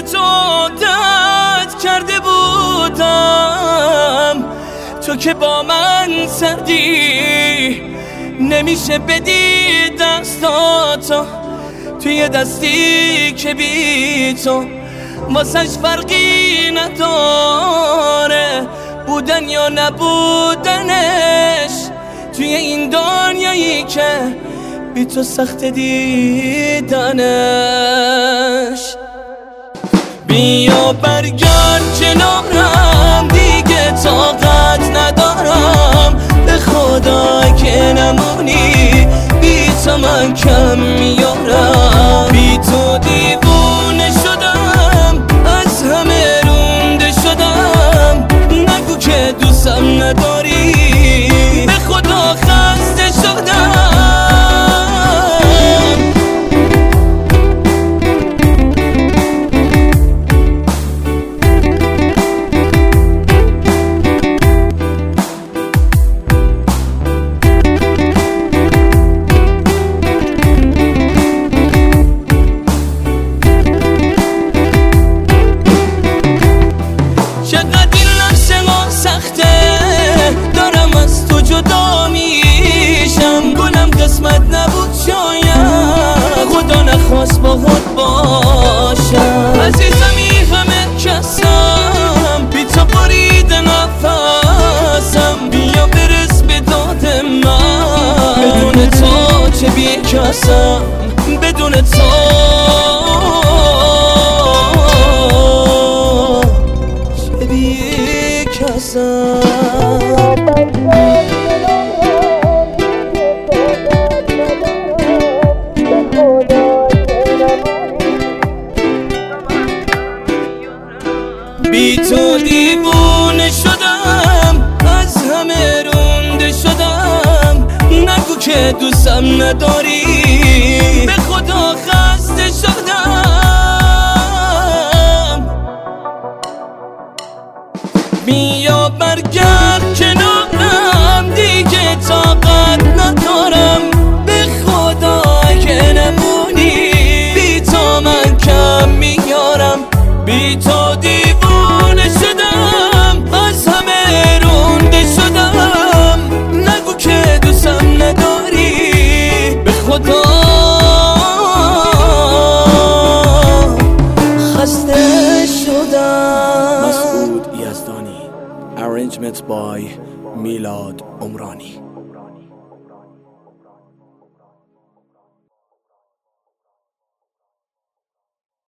تو عادت کرده بودم، تو که با من سردی نمیشه بدی دستاتو توی دستی که بی تو واسش فرقی نداره بودن یا نبودنش توی این دنیایی که بی تو سخت دیدنش. بیا برگرد کنارم دیگه طاقت ندارم، به خدا که نمونی بی تو من کم میارم. بی تو دیوونه شدم، از همه رونده شدم، نگو که دوستم نداری، به خدا خسته شدم. قسمت نبود شاید خدا نخواست با خود باشم. عزیزم این همه کسم بی تو برید نفسم، بیا برس به داد من، بدون تو چه بی کسم، بدون تو چه بی کسم. بی تو دیوونه شدم، از همه رونده شدم، نگو که دوستم نداری، به خدا خسته شدم. بیا برگرد کنارم دیگه طاقت ندارم، به خدا که نمونی بی تو من کم میارم. بی تو دیوونه شدم، از همه رونده شدم، نگو که دوستم نداری، به خدا خسته شدم. مسعود یزدانی. Arrangement by میلاد عمرانی.